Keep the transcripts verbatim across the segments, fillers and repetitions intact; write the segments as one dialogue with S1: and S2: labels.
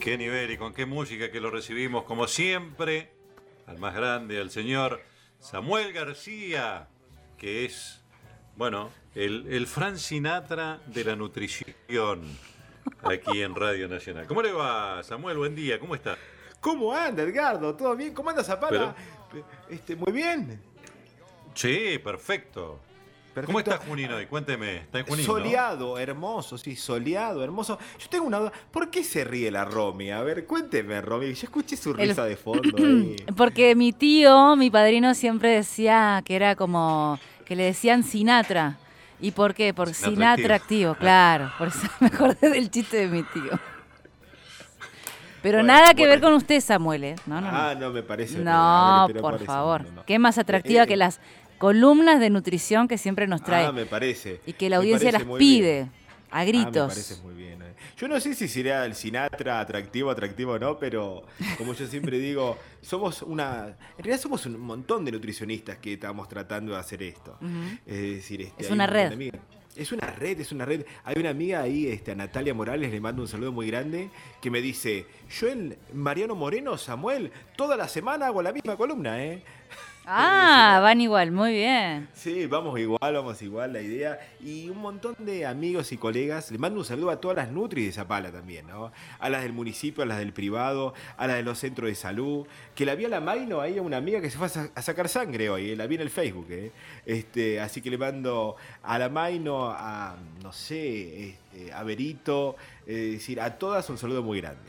S1: Qué nivel y con qué música que lo recibimos, como siempre, al más grande, al señor Samuel García, que es, bueno, el, el Frank Sinatra de la nutrición, aquí en Radio Nacional. ¿Cómo le va, Samuel? Buen día, ¿cómo está?
S2: ¿Cómo anda, Edgardo? ¿Todo bien? ¿Cómo anda, Zapala?
S1: Pero...
S2: Este, muy bien.
S1: Sí, perfecto. Perfecto. ¿Cómo está Junín hoy? Cuénteme. ¿Está en Junín,
S2: soleado,
S1: ¿no?
S2: hermoso, sí, soleado, hermoso. Yo tengo una duda. ¿Por qué se ríe la Romy? A ver, cuénteme, Romy. Yo escuché su risa El... de fondo ahí.
S3: Porque mi tío, mi padrino, siempre decía que era como... que le decían Sinatra. ¿Y por qué? Por Sinatra activo, activo, claro. Por eso me acordé del chiste de mi tío. Pero bueno, nada que bueno. ver con usted, Samuel, ¿eh? No, no, no.
S2: Ah, no me parece.
S3: No, ver, por parece, favor. No, no. ¿Qué más atractiva eh, que las columnas de nutrición que siempre nos trae?
S2: Ah, me parece.
S3: Y que la audiencia las pide
S2: bien.
S3: a gritos.
S2: Ah, me parece muy bien. Eh. Yo no sé si sería el Sinatra atractivo, atractivo o no, pero como yo siempre digo, somos una... En realidad somos un montón de nutricionistas que estamos tratando de hacer esto.
S3: Uh-huh.
S2: Es decir, este,
S3: es una red.
S2: Es una red, es una red. Hay una amiga ahí, este, a Natalia Morales, le mando un saludo muy grande, que me dice, yo en Mariano Moreno, Samuel, toda la semana hago la misma columna, ¿eh?
S3: Ah, van igual, muy bien.
S2: Sí, vamos igual, vamos igual, la idea. Y un montón de amigos y colegas, le mando un saludo a todas las nutris de Zapala también, ¿no? A las del municipio, a las del privado, a las de los centros de salud. Que la vi a la Maino, ahí a una amiga que se fue a sacar sangre hoy, ¿eh? La vi en el Facebook, ¿eh? Este, así que le mando a la Maino, a, no sé, este, a Berito, es eh, decir, a todas un saludo muy grande.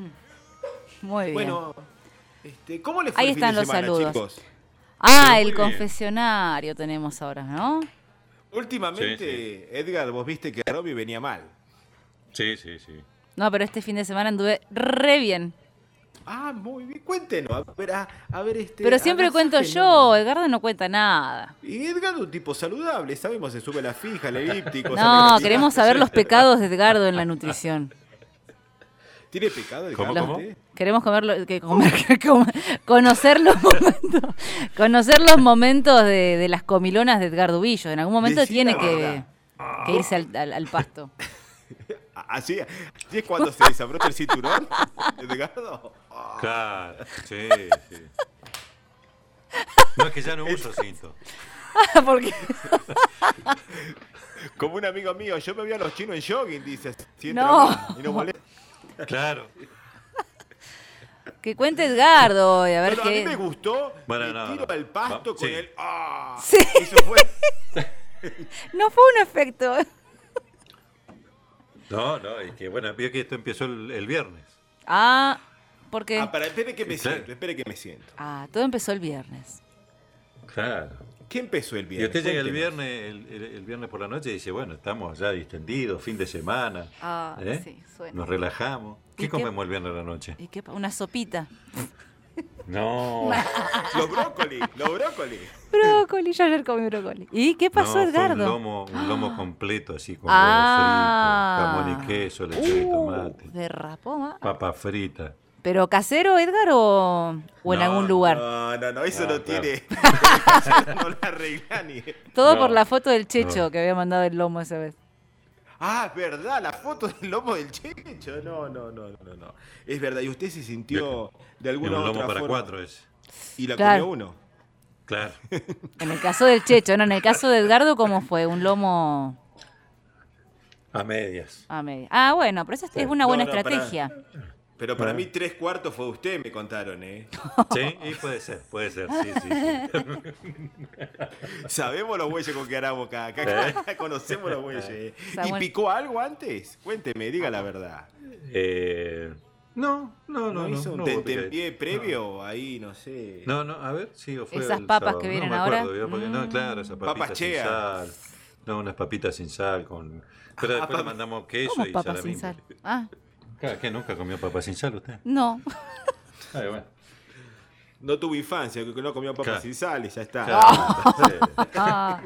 S3: Muy bien.
S2: Bueno, este, ¿cómo les fue
S3: ahí
S2: el fin
S3: están
S2: de
S3: los
S2: semana,
S3: saludos.
S2: Chicos?
S3: Ah, el confesionario bien. Tenemos ahora, ¿no?
S2: Últimamente, sí, sí. Edgar, vos viste que Romy venía mal.
S1: Sí, sí, sí.
S3: No, pero este fin de semana anduve re bien.
S2: Ah, muy bien. Cuéntenos. A ver, a, a ver este.
S3: Pero siempre cuento yo, no. Edgardo no cuenta nada.
S2: Y Edgardo un tipo saludable, sabemos, se sube la fija, el elíptico.
S3: No, queremos saber los pecados de Edgardo en la nutrición.
S2: ¿Tiene pecado el
S1: ¿Cómo, cómo?
S3: Queremos comerlo, que comer, que comer, conocer los momentos, conocer los momentos de, de las comilonas de Edgardo Billo. En algún momento
S2: Decí
S3: tiene que, que irse al, al, al pasto.
S2: ¿Así, ¿Así es cuando se desabrota el cinturón, Edgardo?
S1: Oh. Claro, sí, sí. No, es que ya no uso cinto.
S3: ¿Por qué?
S2: Como un amigo mío, yo me vi a los chinos en jogging, dice.
S3: No.
S2: Y no molesta.
S1: Claro.
S3: Que cuente Edgardo, a ver
S2: no, no,
S3: qué.
S2: A mí me gustó.
S1: Bueno,
S2: me
S1: no,
S2: tiro
S1: no.
S2: al pasto
S1: Va,
S2: con
S1: sí.
S2: el. ¡Ah!
S3: Sí.
S2: Eso fue.
S3: No fue un efecto.
S1: No, no, es que bueno, vio que esto empezó el, el viernes.
S3: Ah, ¿por qué?
S2: Ah, para, espere que me
S1: claro.
S2: siento, espere que me siento.
S3: Ah, todo empezó el viernes.
S1: Claro.
S2: ¿Qué empezó el
S1: Y
S2: viernes?
S1: usted llega el
S2: Cuéntenos.
S1: viernes, el, el, el viernes por la noche y dice, bueno, estamos ya distendidos, fin de semana.
S3: Ah,
S1: ¿eh?
S3: sí, suena.
S1: Nos relajamos. ¿Qué,
S3: ¿Y
S1: comemos
S3: qué?
S1: el viernes a la noche?
S3: ¿Y qué? Una sopita.
S1: No.
S2: Los brócoli, los brócoli.
S3: Brócoli, yo ayer comí brócoli. ¿Y qué pasó,
S1: no,
S3: Edgardo?
S1: Fue un lomo, un lomo completo, así con
S3: ah.
S1: huevo frito, jamón y queso, leche y
S3: uh,
S1: tomate.
S3: Derrapó más.
S1: Papa frita.
S3: ¿Pero casero, Edgar, o, o en
S1: No,
S3: algún lugar?
S2: No, no, no, eso
S1: Ah,
S2: no
S1: claro.
S2: tiene. No la arregla ni.
S3: Todo
S1: No,
S3: por la foto del Checho
S1: no.
S3: que había mandado el lomo esa vez.
S2: Ah, es verdad, la foto del lomo del Checho. No, no, no, no, no. Es verdad, y usted se sintió de
S1: Y
S2: alguna
S1: un lomo
S2: otra
S1: para
S2: forma.
S1: cuatro es.
S2: Y la
S3: Claro.
S2: comió uno.
S1: Claro.
S3: En el caso del Checho, no, en el caso de Edgardo, ¿cómo fue? Un lomo
S1: A medias.
S3: a media. Ah, bueno, pero eso es una buena
S2: No, no,
S3: estrategia.
S2: Para, pero para
S1: Ah.
S2: mí tres cuartos fue usted, me contaron, ¿eh?
S1: Sí, y puede ser, puede ser, sí, sí, sí.
S2: Sabemos los bueyes con que haramos acá. Acá, acá conocemos los bueyes. ¿Eh? ¿Y
S3: Samuel.
S2: picó algo antes? Cuénteme, diga la verdad.
S1: Eh, no, no, no,
S2: ¿No,
S1: no.
S2: hizo un
S1: no,
S2: tentempié
S1: porque-
S2: previo? Ahí, no sé.
S1: No, no, a ver, sí, o fue
S3: Esas
S1: el
S3: papas
S1: sábado.
S3: que vienen
S1: no me acuerdo,
S3: ahora.
S1: ¿vio? Porque, no,
S3: Mm.
S1: claro, esas papitas
S2: Papas
S1: sin
S2: cheas.
S1: sal. No, unas papitas sin sal con. Pero
S2: Ah,
S1: después le
S2: pap-
S1: mandamos queso
S3: ¿Cómo
S1: y
S3: papas sin
S1: salamín.
S3: sal? Ah,
S1: Claro, ¿qué? ¿Nunca comió papas sin sal usted?
S3: no.
S1: Ay, bueno.
S2: No tuvo infancia, que no comió papas
S1: Claro.
S2: sin sal y ya está.
S1: Claro,
S3: Ah,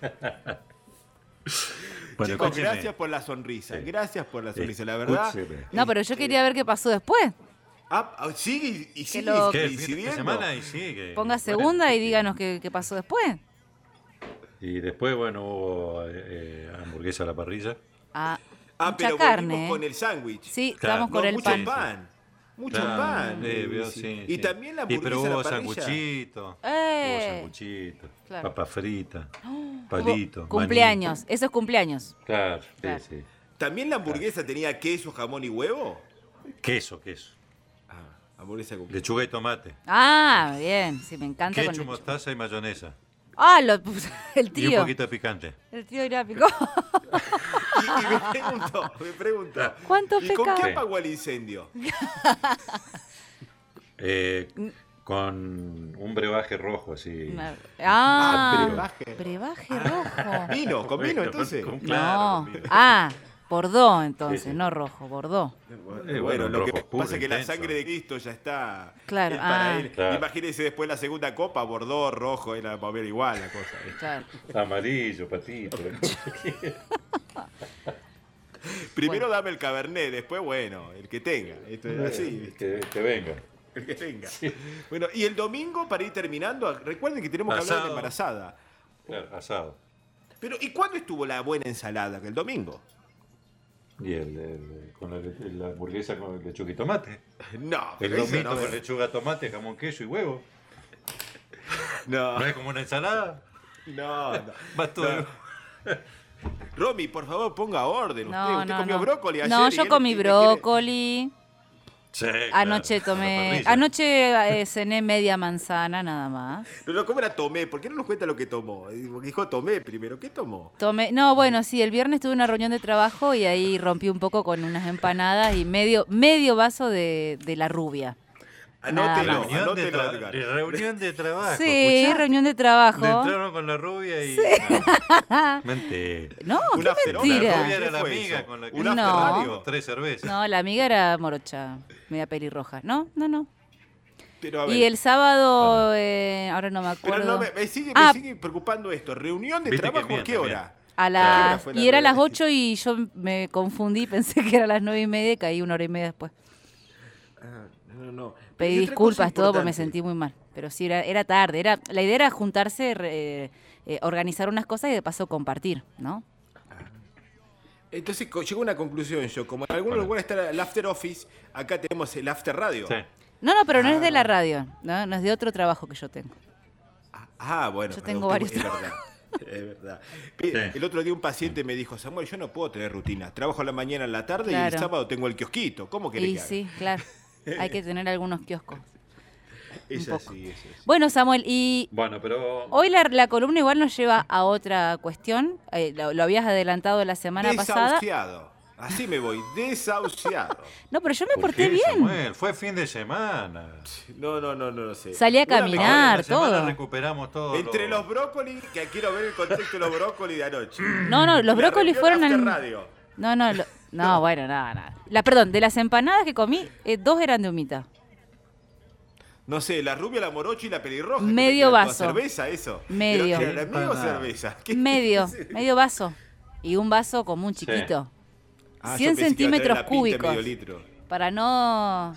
S1: bueno,
S2: Chicos,
S1: escúcheme.
S2: gracias por la sonrisa.
S1: Sí.
S2: Gracias por la sonrisa, la verdad.
S1: Escúcheme.
S3: no, pero yo quería ver qué pasó después.
S2: Ah, ah, sigue y, y sigue
S3: lo-
S1: ¿Qué? El fin de
S2: incidiendo.
S1: semana y sigue.
S3: Ponga
S1: Bueno,
S3: segunda y
S1: sí.
S3: díganos qué, qué pasó después.
S1: Y después, bueno, hubo eh, eh, hamburguesa a la parrilla.
S3: Ah,
S2: Ah,
S3: mucha
S2: pero
S3: carne.
S2: volvimos
S3: ¿eh?
S2: con el sándwich.
S3: Sí,
S1: Claro.
S3: estamos con
S2: No,
S3: el
S2: mucho
S3: pan.
S2: pan. Mucho
S1: Claro,
S2: pan.
S1: sí, vio,
S2: sí.
S1: sí,
S2: Y
S1: sí.
S2: también la
S1: Y pero
S2: hamburguesa a
S1: hubo
S2: la parrilla.
S1: sanguchito,
S3: Eh.
S1: hubo sanguchito,
S3: Claro.
S1: papa frita,
S3: Hubo
S1: palito,
S3: cumpleaños,
S1: maní.
S3: eso es cumpleaños.
S1: Claro,
S3: Claro.
S1: sí, sí.
S2: ¿También la hamburguesa tenía queso, jamón y huevo?
S1: Queso, queso.
S2: Ah, hamburguesa con
S1: Lechuga y tomate.
S3: Ah, bien, sí, me encanta. con
S1: Ketchup,
S3: leche.
S1: mostaza y mayonesa.
S3: Ah, lo, el
S1: Y un
S3: tío.
S1: poquito de picante.
S3: El tío Irápico.
S2: Y, y me pregunto, me pregunto.
S3: ¿Cuánto
S2: ¿Y con qué
S3: pecado?
S2: apagó el incendio?
S1: Eh, con un brebaje rojo, así.
S3: Ah,
S2: Ah, brebaje.
S3: brebaje rojo.
S2: ¿Vino? ¿Con vino entonces?
S1: Con- claro,
S3: No.
S1: con vino.
S3: Ah, Bordeaux entonces,
S1: Sí, sí.
S3: no rojo, Bordeaux.
S1: Eh,
S2: Bueno, lo que
S1: rojo puro,
S2: pasa es que la
S1: intenso.
S2: sangre de Cristo ya está.
S3: Claro,
S2: es para
S3: ah.
S2: él.
S1: Claro.
S2: Imagínese después la segunda copa, Bordeaux, rojo, era para ver igual la cosa.
S3: Claro.
S1: Amarillo, patito.
S2: Primero dame el cabernet, después, bueno, el que tenga. Esto es así, ¿viste?
S1: que, que venga.
S2: El que tenga. Bueno, y el domingo, para ir terminando, recuerden que tenemos que hablar de
S1: Asado.
S2: la embarazada.
S1: Claro, asado.
S2: Pero, ¿y cuándo estuvo la buena ensalada? ¿Que el domingo?
S1: Y el, el- con la, le- la hamburguesa con lechuga y tomate.
S2: No.
S1: El
S2: eso
S1: lomito
S2: no,
S1: con lechuga, tomate, jamón, queso y huevo.
S2: No,
S1: ¿No es como una ensalada?
S2: no, no.
S1: Va todo.
S2: No. Romy, por favor, ponga orden. Usted,
S3: No,
S2: usted
S3: no,
S2: comió
S3: no.
S2: brócoli ayer.
S3: No,
S2: y
S3: yo
S2: él
S3: comí
S2: quiere-
S3: brócoli.
S1: Sí, claro,
S3: Anoche
S1: a la
S3: tomé,
S1: parrilla.
S3: anoche eh, cené media manzana nada más.
S2: No, no, ¿cómo era tomé? ¿Por qué no nos cuenta lo que tomó? Porque dijo tomé primero. ¿Qué tomó?
S3: Tomé, no, bueno, sí, el viernes tuve una reunión de trabajo y ahí rompí un poco con unas empanadas y medio, medio vaso de, de la rubia.
S2: Anótelo,
S3: Nada.
S1: Reunión, de
S2: anótelo,
S1: tra-
S2: Edgar.
S1: de reunión de trabajo.
S3: Sí,
S1: ¿escuchá?
S3: reunión de
S1: Le
S3: trabajo.
S1: entraron con la rubia y. No, mentira.
S3: No,
S2: Un
S3: qué
S2: after,
S1: La
S3: mentira.
S1: rubia era
S2: ¿Qué
S1: la
S2: fue
S1: amiga
S2: eso?
S1: con la que.
S2: ¿Un
S3: No.
S2: after radio?
S1: Tres cervezas.
S3: No, la amiga era morocha, media pelirroja. No, no, no.
S2: Pero a ver,
S3: Y el sábado, eh, ahora no me
S2: pero
S3: acuerdo.
S2: no, me, me sigue,
S3: Ah.
S2: me sigue preocupando esto. ¿Reunión de
S1: Viste que
S2: trabajo a
S1: miente,
S2: qué hora?
S3: A
S2: ¿Qué
S3: las,
S2: hora fue la
S3: y era a las
S2: reunión?
S3: ocho y yo me confundí, pensé que era a las nueve y media y caí una hora y media después.
S2: Ah, no, no.
S3: Pedí
S2: Y otra
S3: disculpas,
S2: cosa
S3: todo, porque me
S2: importante.
S3: sentí muy mal. Pero sí, era, era tarde. Era, la idea era juntarse, re- eh, organizar unas cosas y de paso compartir, ¿no?
S2: Entonces co- llegó a una conclusión yo. Como en algunos
S1: Bueno.
S2: lugares está el after office, acá tenemos el after radio.
S1: Sí.
S3: No, no, pero no es de
S2: Ah.
S3: la radio, ¿no? No es de otro trabajo que yo tengo.
S2: Ah, bueno.
S3: Yo
S2: pero
S3: tengo
S2: usted-
S3: varios
S2: Es verdad. Es verdad. Mire,
S1: Sí.
S2: El otro día un paciente me dijo, Samuel, yo no puedo tener rutina. Trabajo a la mañana, a la tarde y
S3: Claro.
S2: el sábado tengo el kiosquito. ¿Cómo querés
S3: Y
S2: que haga?
S3: sí, claro. Hay que tener algunos kioscos.
S2: Es
S3: un poco.
S2: así, es así.
S3: Bueno, Samuel, y
S1: Bueno, pero.
S3: hoy la, la columna igual nos lleva a otra cuestión. Eh, lo, lo habías adelantado la semana pasada.
S2: Desahuciado. Así me voy, desahuciado.
S3: No, pero yo me
S1: ¿Por
S3: porté
S1: qué,
S3: bien.
S1: Samuel? Fue fin de semana.
S2: No, no, no, no, no sé.
S3: Salí a
S2: Una
S3: caminar.
S2: mejor-
S1: Ahora en la semana
S3: todo.
S1: recuperamos todo.
S2: Entre
S1: lo-
S2: los brócolis, que quiero ver el contexto de los brócolis de anoche.
S3: No, no, los
S2: La
S3: brócolis
S2: reunión
S3: fueron
S2: after
S3: al...
S2: radio.
S3: No, no, lo- no, bueno, nada, nada. La, perdón, de las empanadas que comí, eh, dos eran de humita.
S2: No sé, la rubia, la morocha y la pelirroja.
S3: Medio
S2: ¿Qué- qué-
S3: vaso.
S2: ¿Cerveza eso?
S3: Medio.
S2: ¿Pero qué era, medio
S1: Empanada.
S2: cerveza? ¿Qué-
S3: Medio, medio vaso. Y un vaso común chiquito.
S2: Ah, yo
S3: cien
S2: pensé que iba a traer
S3: centímetros
S2: la pinta de
S3: cúbicos.
S2: medio litro.
S3: Para no...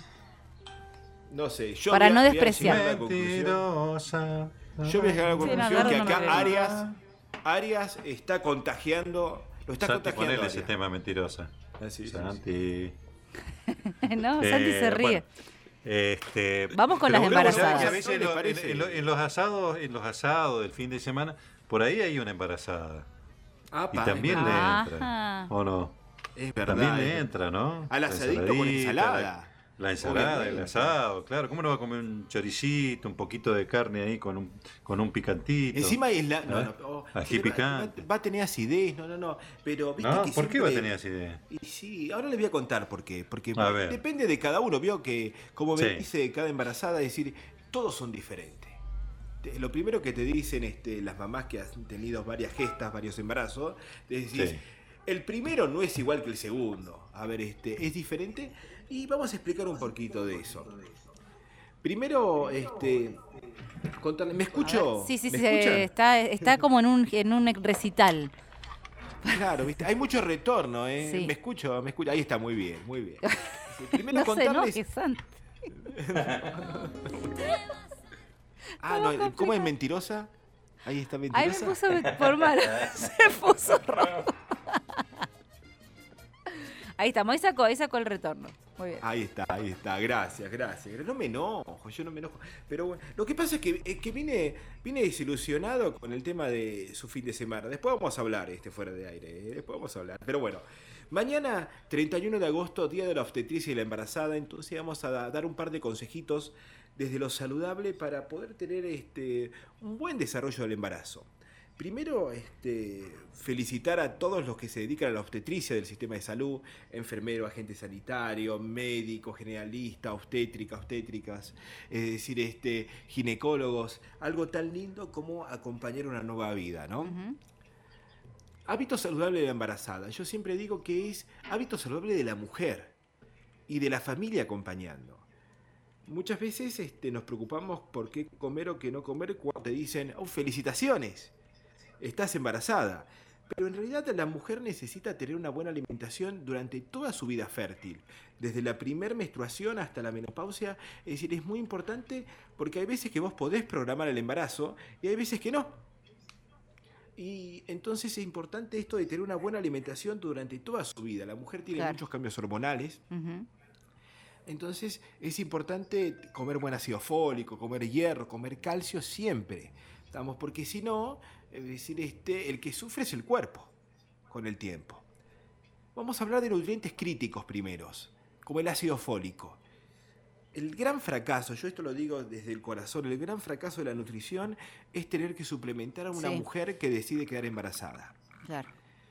S2: No sé, yo
S3: Para
S2: voy a-
S3: no
S2: voy a
S3: despreciar.
S2: llegar a la conclusión-
S1: Mentirosa.
S2: Yo voy a llegar a la
S3: Sí, no,
S2: conclusión
S3: agarro
S2: que
S3: no me
S2: acá
S3: veo.
S2: Arias, Arias está contagiando, lo está
S1: Santi,
S2: contagiando.
S1: ponele ese
S2: Arias.
S1: tema mentirosa.
S2: Ah, sí, sí, sí.
S1: Santi.
S3: no, Santi
S1: Eh,
S3: se ríe.
S1: bueno, este,
S3: Vamos con
S1: pero
S3: las
S1: bueno,
S3: embarazadas.
S1: ¿sabes que a veces
S2: ¿No
S1: en,
S2: les
S1: lo-
S2: parece?
S1: en- en lo- en los asados, en los asados del fin de semana, por ahí hay una embarazada.
S2: Ah,
S1: Y
S2: pa,
S1: también
S2: es
S1: le
S2: verdad.
S1: entra.
S3: Ajá.
S1: ¿O no?
S2: Es verdad.
S1: También
S2: es
S1: le
S2: verdad.
S1: entra, ¿no?
S2: Al
S1: La
S2: asadito con
S1: ensaladita,
S2: ensalada.
S1: La, la ensalada, el
S2: Obviamente.
S1: asado, claro. ¿Cómo no va a comer un choricito, un poquito de carne ahí con un, con un picantito?
S2: Encima es la. No,
S1: ¿Eh?
S2: no, oh,
S1: Ají
S2: va-
S1: picante.
S2: Va, va a tener acidez, no, no, no. Pero viste
S1: ¿No?
S2: que
S1: ¿Por qué va a
S2: siempre-
S1: tener así de...?
S2: Y sí, ahora le voy a contar por qué. Porque
S1: A ver.
S2: depende de cada uno. Vio que, como me
S1: Sí.
S2: dice cada embarazada, es decir, todos son diferentes. Te- Lo primero que te dicen este, las mamás que han tenido varias gestas, varios embarazos, es decir,
S1: Sí.
S2: el primero no es igual que el segundo. A ver, este, es diferente. Y vamos a explicar un poquito de eso. Primero, este, contarle, ¿me escucho?
S3: Sí, sí,
S2: ¿Me
S3: sí,
S2: escuchan?
S3: está, está como en un, en un recital.
S2: Claro, ¿viste? Hay mucho retorno, ¿eh?
S3: Sí.
S2: Me escucho, me escucho. Ahí está, muy bien, muy bien. Sí, Primero
S3: No se
S2: contarles.
S3: enoje, Santi.
S2: Ah, no, ¿cómo es mentirosa? Ahí está
S3: Ahí
S2: mentirosa.
S3: me puso por mal. Se puso rojo. Ahí estamos, ahí sacó, ahí sacó el retorno. Muy bien.
S2: Ahí está, ahí está. Gracias, gracias. No me enojo, yo no me enojo. Pero bueno, lo que pasa es que, es que vine, vine desilusionado con el tema de su fin de semana. Después vamos a hablar, este fuera de aire. ¿eh? Después vamos a hablar. Pero bueno, mañana, treinta y uno de agosto, día de la obstetricia y la embarazada. Entonces vamos a dar un par de consejitos desde lo saludable para poder tener este, un buen desarrollo del embarazo. Primero, este, felicitar a todos los que se dedican a la obstetricia del sistema de salud, enfermero, agente sanitario, médico, generalista, obstétrica, obstétricas, es decir, este, ginecólogos, algo tan lindo como acompañar una nueva vida, ¿no? Uh-huh. Hábito saludable de la embarazada. Yo siempre digo que es hábito saludable de la mujer y de la familia acompañando. Muchas veces este, nos preocupamos por qué comer o qué no comer cuando te dicen, oh, felicitaciones, estás embarazada. Pero en realidad la mujer necesita tener una buena alimentación durante toda su vida fértil, desde la primer menstruación hasta la menopausia. Es decir, es muy importante porque hay veces que vos podés programar el embarazo y hay veces que no. Y entonces es importante esto de tener una buena alimentación durante toda su vida. La mujer tiene claro. muchos cambios hormonales. Uh-huh. Entonces es importante comer buen ácido fólico, comer hierro, comer calcio siempre. ¿Estamos? Porque si no, es decir, este, el que sufre es el cuerpo con el tiempo. Vamos a hablar de nutrientes críticos primeros, como el ácido fólico. El gran fracaso, yo esto lo digo desde el corazón, el gran fracaso de la nutrición es tener que suplementar a una sí. mujer que decide quedar embarazada.
S3: Claro.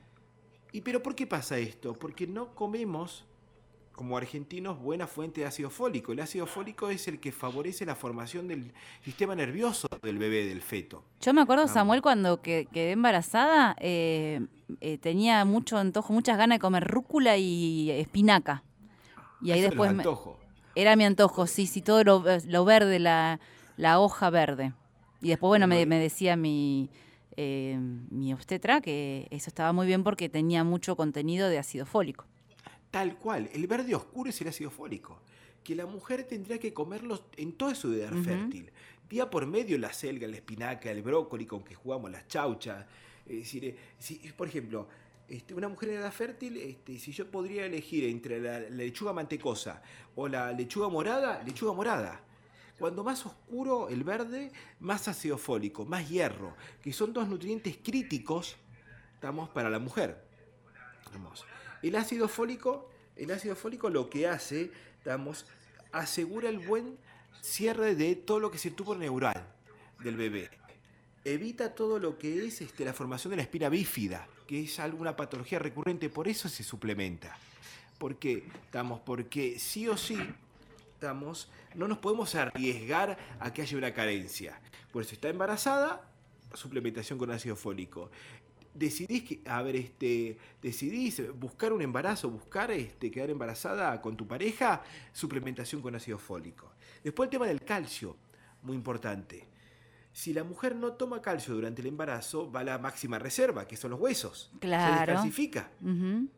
S2: ¿Y pero por qué pasa esto? Porque no comemos, como argentinos, buena fuente de ácido fólico. El ácido fólico es el que favorece la formación del sistema nervioso del bebé, del feto.
S3: Yo me acuerdo, Samuel, cuando que, quedé embarazada, eh, eh, tenía mucho antojo, muchas ganas de comer rúcula y espinaca. Y ahí
S2: Eso
S3: después
S2: es antojo.
S3: Me, era mi antojo, sí, sí, todo lo, lo verde, la, la hoja verde. Y después, bueno, me, me decía mi, eh, mi obstetra que eso estaba muy bien porque tenía mucho contenido de ácido fólico.
S2: Tal cual, el verde oscuro es el ácido fólico, que la mujer tendría que comerlo en toda su edad uh-huh. fértil. Día por medio la selga, la espinaca, el brócoli con que jugamos, las chauchas. Es decir, si, por ejemplo, este, una mujer en edad fértil, este, si yo podría elegir entre la, la lechuga mantecosa o la lechuga morada, lechuga morada. Cuando más oscuro el verde, más ácido fólico, más hierro, que son dos nutrientes críticos, estamos, para la mujer. Vamos. El ácido fólico, el ácido fólico lo que hace, digamos, asegura el buen cierre de todo lo que es el tubo neural del bebé. Evita todo lo que es este, la formación de la espina bífida, que es alguna patología recurrente, por eso se suplementa. ¿Por qué? Estamos, porque sí o sí, estamos, no nos podemos arriesgar a que haya una carencia. Por eso está embarazada, suplementación con ácido fólico. Decidís que, a ver, este, decidís buscar un embarazo, buscar este, quedar embarazada con tu pareja, suplementación con ácido fólico. Después el tema del calcio, muy importante. Si la mujer no toma calcio durante el embarazo, va a la máxima reserva, que son los huesos.
S3: Claro.
S2: Se descalcifica.
S3: Uh-huh.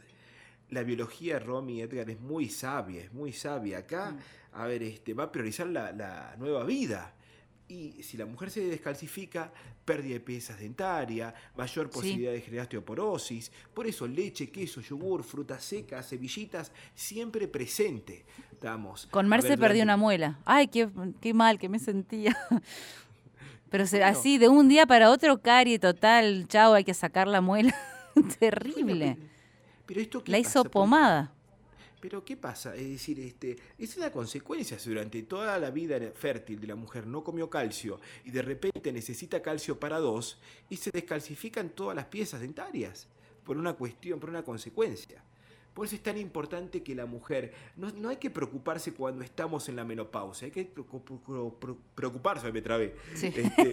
S2: La biología, Romy, Edgar, es muy sabia, es muy sabia. Acá, uh-huh. a ver, este, va a priorizar la, la nueva vida. Y si la mujer se descalcifica, pérdida de piezas dentaria, mayor posibilidad sí. de generar osteoporosis. Por eso leche, queso, yogur, frutas secas, cebillitas, siempre presente. Estamos.
S3: Con Merce
S2: ver,
S3: perdió
S2: durante...
S3: una muela. Ay, qué, qué mal que me sentía. Pero
S2: bueno.
S3: así, de un día para otro, carie total, chao, hay que sacar la muela. Terrible.
S2: Bueno, pero, pero esto
S3: la hizo pomada.
S2: Pero ¿qué pasa? Es decir, este, es una consecuencia. Si durante toda la vida fértil de la mujer no comió calcio y de repente necesita calcio para dos y se descalcifican todas las piezas dentarias por una cuestión, por una consecuencia. Por eso es tan importante que la mujer, no, no hay que preocuparse cuando estamos en la menopausia, hay que preocuparse, me trabé. Sí. Este,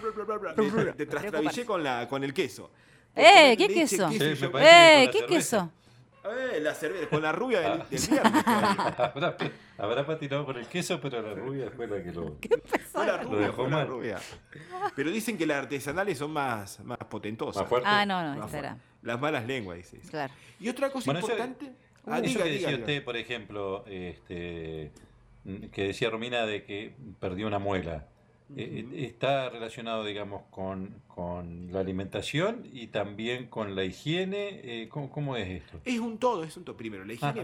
S2: te trastrabillé con, la, con el queso.
S3: ¡Eh! ¿Qué leche, queso? queso sí, ¡Eh! ¿Qué queso?
S2: Eh, la cerveza, con la rubia del, del viernes.
S1: habrá, habrá patinado por el queso, pero la rubia fue la que lo,
S2: fue la rubia, lo dejó fue la rubia. Pero dicen que las artesanales son más, más potentosas.
S1: ¿Más fuertes?
S3: Ah, no, no, esta era.
S2: Las malas lenguas, dice.
S3: Claro.
S2: Y otra cosa bueno, importante...
S1: Eso, ah, eso diga, que decía diga, usted, diga. Por ejemplo, este, que decía Romina de que perdió una muela. Uh-huh. Está relacionado, digamos, con, con la alimentación y también con la higiene. Eh, ¿cómo, ¿Cómo es esto?
S2: Es un todo, es un todo. Primero, la higiene. Ajá.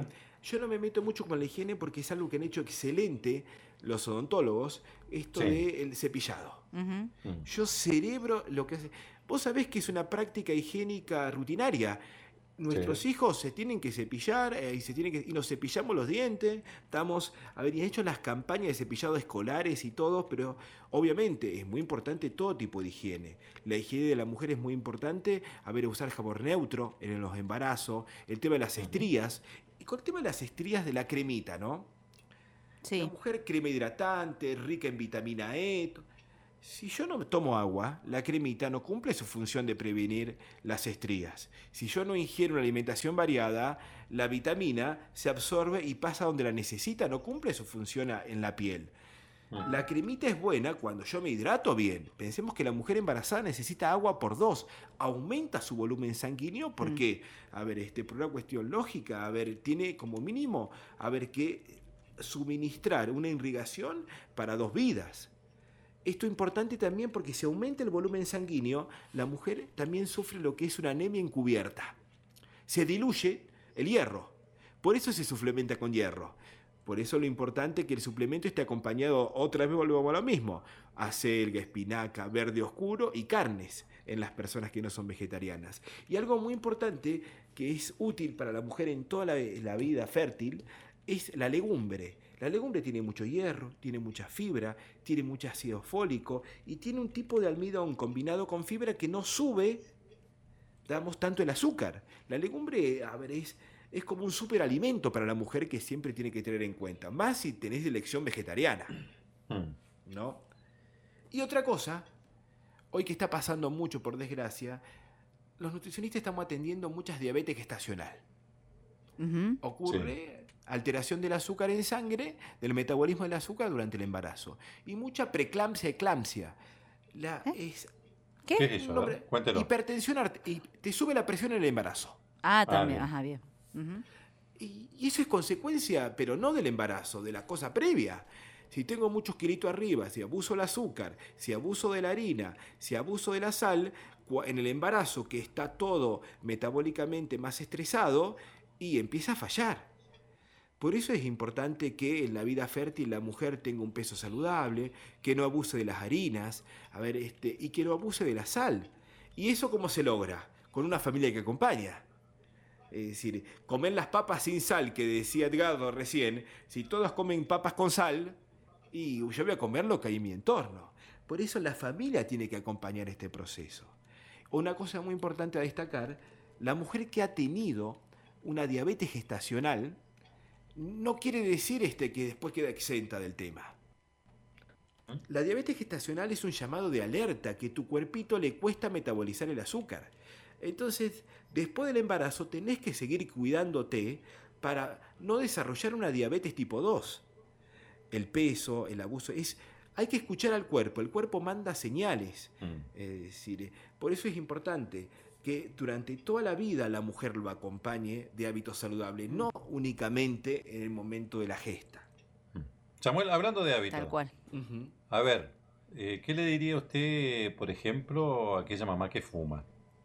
S2: Yo no me meto mucho con la higiene porque es algo que han hecho excelente los odontólogos, esto
S1: Sí.
S2: del cepillado.
S3: Ujú.
S1: Mm.
S2: Yo cerebro lo que hace. Vos sabés que es una práctica higiénica rutinaria. Nuestros
S1: Sí.
S2: hijos se tienen que cepillar eh, y, se tienen que, y nos cepillamos los dientes. Estamos, a ver, y han hecho las campañas de cepillado escolares y todo, pero obviamente es muy importante todo tipo de higiene. La higiene de la mujer es muy importante, a ver, usar jabón neutro en los embarazos, el tema de las estrías, y con el tema de las estrías de la cremita, ¿no? La
S3: Sí.
S2: mujer crema hidratante, rica en vitamina E. to- Si yo no tomo agua, la cremita no cumple su función de prevenir las estrías. Si yo no ingiero una alimentación variada, la vitamina se absorbe y pasa donde la necesita, no cumple su función a- en la piel. La cremita es buena cuando yo me hidrato bien. Pensemos que la mujer embarazada necesita agua por dos. Aumenta su volumen sanguíneo porque, a ver, este, por una cuestión lógica, a ver, tiene como mínimo, a ver, que suministrar una irrigación para dos vidas. Esto es importante también porque si aumenta el volumen sanguíneo, la mujer también sufre lo que es una anemia encubierta. Se diluye el hierro. Por eso se suplementa con hierro. Por eso lo importante es que el suplemento esté acompañado, otra vez volvemos a lo mismo, acelga, espinaca, verde oscuro y carnes en las personas que no son vegetarianas. Y algo muy importante que es útil para la mujer en toda la, la vida fértil es la legumbre. La legumbre tiene mucho hierro, tiene mucha fibra, tiene mucho ácido fólico y tiene un tipo de almidón combinado con fibra que no sube, damos tanto el azúcar. La legumbre, a ver, es, es como un superalimento para la mujer que siempre tiene que tener en cuenta, más si tenés elección vegetariana,
S1: Mm.
S2: ¿no? Y otra cosa, hoy que está pasando mucho por desgracia, los nutricionistas estamos atendiendo muchas diabetes gestacional.
S3: Ujú.
S2: Ocurre alteración del azúcar en sangre, del metabolismo del azúcar durante el embarazo. Y mucha preeclampsia, eclampsia. La, es,
S3: ¿Qué?
S1: ¿Qué es eso?
S2: un
S1: A
S2: nombre-
S1: ver, cuéntelo.
S2: hipertensión, art- y te sube la presión en el embarazo.
S3: Ah, también.
S1: bien.
S3: Ajá, bien. Ujú.
S2: Y, y eso es consecuencia, pero no del embarazo, de la cosa previa. Si tengo muchos kilitos arriba, si abuso del azúcar, si abuso de la harina, si abuso de la sal, cua- en el embarazo que está todo metabólicamente más estresado y empieza a fallar. Por eso es importante que en la vida fértil la mujer tenga un peso saludable, que no abuse de las harinas, a ver, este, y que no abuse de la sal. ¿Y eso cómo se logra? Con una familia que acompaña. Es decir, comer las papas sin sal, que decía Edgardo recién, si todos comen papas con sal, y yo voy a comer lo que hay en mi entorno. Por eso la familia tiene que acompañar este proceso. Una cosa muy importante a destacar, la mujer que ha tenido una diabetes gestacional, no quiere decir este, que después queda exenta del tema. La diabetes gestacional es un llamado de alerta que tu cuerpito le cuesta metabolizar el azúcar. Entonces, después del embarazo tenés que seguir cuidándote para no desarrollar una diabetes tipo dos. El peso, el abuso, es, hay que escuchar al cuerpo, el cuerpo manda señales.
S1: Mm.
S2: Es decir, por eso es importante que durante toda la vida la mujer lo acompañe de hábitos saludables, no únicamente en el momento de la gesta.
S1: Samuel, hablando de hábitos.
S3: Tal cual.
S2: Ujú.
S1: A ver, eh, ¿qué le diría usted, por ejemplo, a aquella mamá que fuma?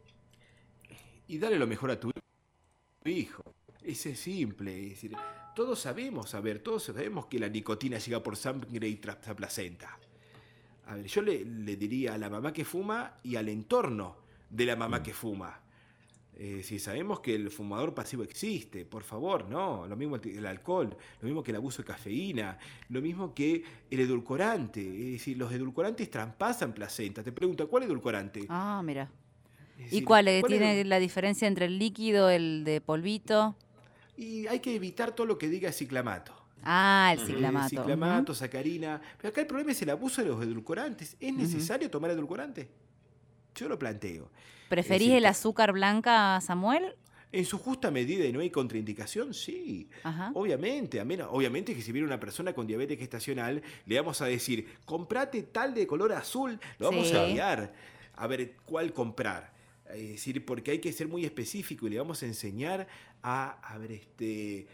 S2: Y dale lo mejor a tu hijo. Ese es simple. Es decir, todos sabemos, a ver, todos sabemos que la nicotina llega por sangre y tras la placenta. A ver, yo le, le diría a la mamá que fuma y al entorno de la mamá
S1: Mm.
S2: que fuma. Eh, si sabemos que el fumador pasivo existe, por favor, no. Lo mismo el, el alcohol, lo mismo que el abuso de cafeína, lo mismo que el edulcorante. Es decir, los edulcorantes traspasan placenta. Te pregunto, ¿cuál edulcorante?
S3: Ah, mira.
S2: Es
S3: ¿Y
S2: decir,
S3: cuál es?
S2: ¿cuál
S3: ¿Tiene
S2: es?
S3: la diferencia entre el líquido, el de polvito?
S2: Y hay que evitar todo lo que diga ciclamato.
S3: Ah, el
S1: Ujú.
S3: ciclamato.
S2: Eh, ciclamato, sacarina. Pero acá el problema es el abuso de los edulcorantes. ¿Es necesario tomar edulcorante? Yo lo planteo.
S3: Ujú. ¿Preferís
S2: Es decir,
S3: el
S2: que-
S3: azúcar blanca, Samuel?
S2: En su justa medida y no hay contraindicación, sí.
S3: Ajá.
S2: Obviamente, a menos, obviamente que si viene una persona con diabetes gestacional, le vamos a decir, comprate tal de color azul, lo vamos
S3: Sí.
S2: a guiar a ver cuál comprar. Es decir, porque hay que ser muy específico y le vamos a enseñar a, a ver, este,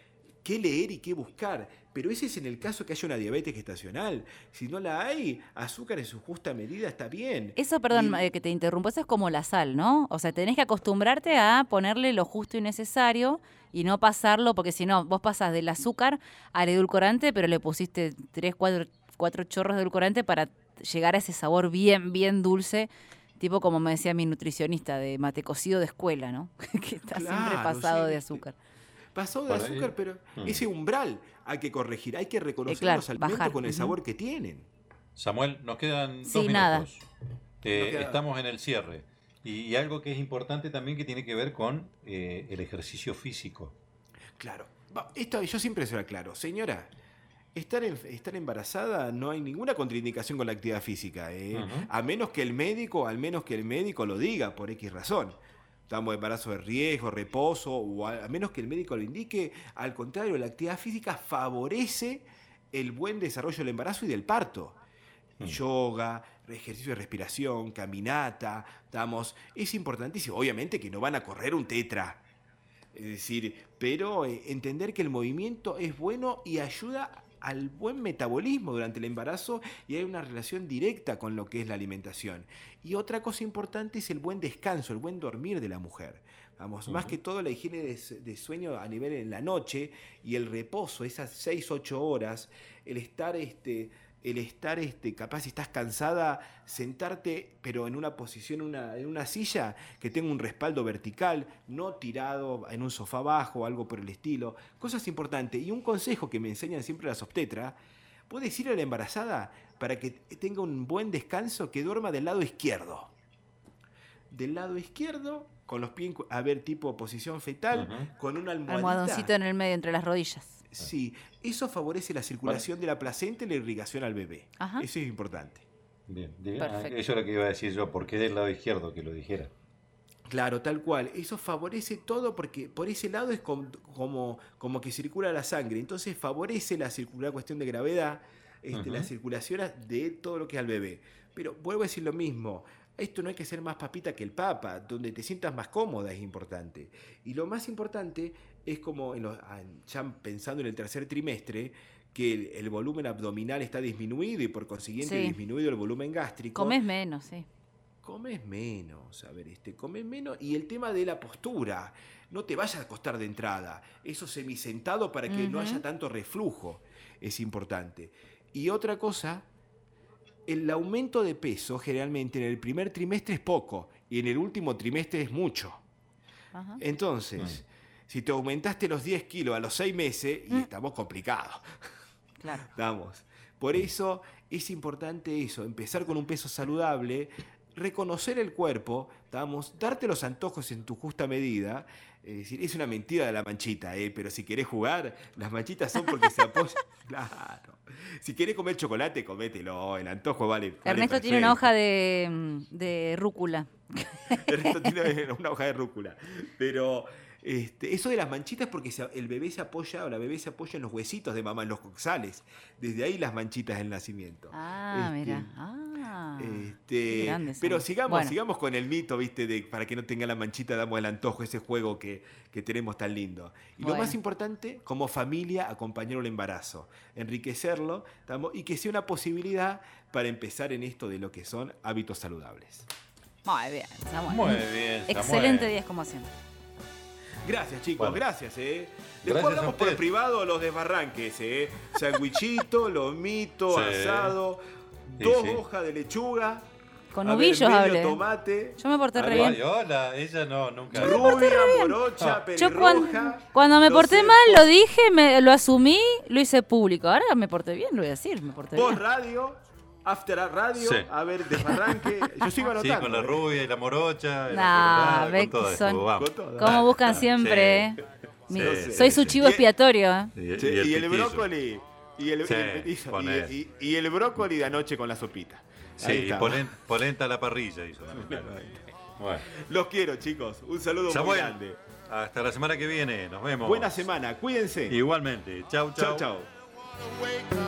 S2: qué leer y qué buscar. Pero ese es en el caso que haya una diabetes gestacional. Si no la hay, azúcar en su justa medida está bien.
S3: Eso, perdón,
S2: Y-
S3: eh, que te interrumpo, eso es como la sal, ¿no? O sea, tenés que acostumbrarte a ponerle lo justo y necesario y no pasarlo, porque si no, vos pasás del azúcar al edulcorante, pero le pusiste tres, cuatro, cuatro chorros de edulcorante para llegar a ese sabor bien, bien dulce, tipo como me decía mi nutricionista, de mate cocido de escuela, ¿no? Que está siempre
S2: Claro,
S3: pasado
S2: sí,
S3: de
S2: este,
S3: azúcar.
S2: Pasó de
S1: Por ahí.
S2: azúcar, pero
S1: Mm.
S2: ese umbral hay que corregir. Hay que reconocer
S3: Eh, claro,
S2: los alimentos
S3: bajar,
S2: con el
S3: ujú.
S2: sabor que tienen.
S1: Samuel, nos quedan
S3: Sí,
S1: dos minutos.
S3: nada.
S1: Eh,
S2: Nos queda-
S1: Estamos en el cierre. Y, y algo que es importante también que tiene que ver con eh, el ejercicio físico.
S2: Claro. Va, Esto, yo siempre se lo aclaro. Señora, estar, en- estar embarazada no hay ninguna contraindicación con la actividad física. ¿eh?
S1: Ujú.
S2: A menos que el médico, al menos que el médico lo diga por X razón. Estamos en embarazo de riesgo, reposo, o a, a menos que el médico lo indique. Al contrario, la actividad física favorece el buen desarrollo del embarazo y del parto.
S1: Mm.
S2: Yoga, ejercicio de respiración, caminata, estamos, es importantísimo. Obviamente que no van a correr un tetra. Es decir, pero eh, entender que el movimiento es bueno y ayuda al buen metabolismo durante el embarazo y hay una relación directa con lo que es la alimentación. Y otra cosa importante es el buen descanso, el buen dormir de la mujer. Vamos, más
S1: Ujú.
S2: que todo la higiene de, s- de sueño a nivel en la noche y el reposo, esas seis ocho horas, el estar este el estar este capaz si estás cansada, sentarte pero en una posición, una, en una silla que tenga un respaldo vertical, no tirado en un sofá bajo o algo por el estilo. Cosas importantes. Y un consejo que me enseñan siempre las obstetras, puedes decirle a la embarazada para que tenga un buen descanso que duerma del lado izquierdo. Del lado izquierdo, con los pies, a ver, tipo posición fetal,
S1: Ujú.
S2: con una almohadita.
S3: Almohadoncito en el medio, entre las rodillas.
S2: Sí, eso favorece la circulación de la placenta y la irrigación al bebé.
S3: Ajá.
S2: Eso es importante.
S1: Bien, bien.
S3: Perfecto.
S1: Eso es lo que iba a decir yo. ¿Por qué del lado izquierdo que lo dijera?
S2: Claro, tal cual. Eso favorece todo porque por ese lado es com- como, como que circula la sangre. Entonces favorece la circular cuestión de gravedad, este,
S1: Ujú.
S2: la circulación de todo lo que es al bebé. Pero vuelvo a decir lo mismo. Esto no hay que ser más papita que el papa. Donde te sientas más cómoda es importante. Y lo más importante es como, en los- ah, ya pensando en el tercer trimestre, que el, el volumen abdominal está disminuido y por consiguiente
S3: Sí.
S2: disminuido el volumen gástrico.
S3: Comes menos, sí.
S2: Comes menos, a ver, este, comes menos. Y el tema de la postura, no te vayas a acostar de entrada. Eso semisentado para que no
S3: Ujú.
S2: haya tanto reflujo, es importante. Y otra cosa, el aumento de peso generalmente en el primer trimestre es poco y en el último trimestre es mucho.
S3: Ajá.
S2: Entonces, si te aumentaste los diez kilos a los seis meses, y
S3: Mm.
S2: estamos complicados.
S3: Claro.
S2: Estamos. Por eso es importante eso, empezar con un peso saludable, reconocer el cuerpo, estamos, darte los antojos en tu justa medida. Es decir, es una mentira de la manchita, ¿eh? Pero si querés jugar, las manchitas son porque se apoyan. Claro. Si querés comer chocolate, comételo. El antojo vale. vale
S3: Ernesto tiene una hoja de, mm, de rúcula.
S2: Ernesto tiene una hoja de rúcula. Pero este, eso de las manchitas porque se- el bebé se apoya, o la bebé se apoya en los huesitos de mamá, en los coxales. Desde ahí las manchitas del nacimiento.
S3: Ah,
S2: Este,
S3: mira. Ah,
S2: Este,
S3: qué grandes
S2: pero
S3: son.
S2: sigamos,
S3: Bueno.
S2: sigamos con el mito, ¿viste? De para que no tenga la manchita, damos el antojo, ese juego que, que tenemos tan lindo. Y
S3: Bueno.
S2: lo más importante, como familia, acompañar el embarazo, enriquecerlo, ¿estamos? Y que sea una posibilidad para empezar en esto de lo que son hábitos saludables.
S3: Muy bien, Samuel.
S1: Muy bien, Samuel.
S3: Excelente día como siempre.
S2: Gracias, chicos,
S1: Bueno.
S2: gracias, ¿eh? Después
S1: Gracias a
S2: hablamos por
S1: usted.
S2: privado los desbarranques, ¿eh? Sandwichito, lomito,
S1: Sí.
S2: asado,
S1: Sí,
S2: dos
S1: sí.
S2: hojas de lechuga.
S3: Con
S2: a ver,
S3: uvillos
S2: medio
S3: hable.
S2: tomate.
S3: Yo me porté re
S1: Ay,
S3: bien.
S1: hola, ella no, nunca.
S2: Rubia, morocha,
S1: Ah.
S2: pelirroja.
S3: Yo cuando, cuando me
S2: los
S3: porté
S2: cepos,
S3: mal lo dije, me, lo asumí, lo hice público. Ahora me porté bien, lo voy a decir, me porté
S2: Post
S3: bien.
S2: radio, after radio,
S1: Sí.
S2: a ver, desbarranque. Yo sigo
S1: Sí,
S2: anotando.
S1: con la
S2: ¿eh?
S1: rubia y la morocha. y la
S3: Nah,
S1: colorada,
S3: ve
S1: con todo
S3: que
S1: esto,
S3: son-
S1: vamos.
S2: Con todo.
S3: Como buscan
S1: Sí.
S3: siempre, ¿eh? Mi-
S1: Sí,
S3: soy
S1: sí,
S3: su
S1: sí.
S3: chivo
S2: Y-
S3: expiatorio, ¿eh?
S1: Y,
S2: Sí, y, el
S1: pitillo.
S2: brócoli. Y el,
S1: Sí,
S2: y el petizo,
S1: poné.
S2: y, y- y el brócoli de anoche con la sopita.
S1: Sí,
S2: Ahí
S1: y
S2: está.
S1: polen- polenta a la parrilla hizo también. Bueno.
S2: Los quiero, chicos. Un saludo
S1: Samuel,
S2: muy grande.
S1: hasta la semana que viene. Nos vemos.
S2: Buena semana. Cuídense.
S1: Igualmente. Chau, chau.
S2: Chau, chau.
S4: Wake up.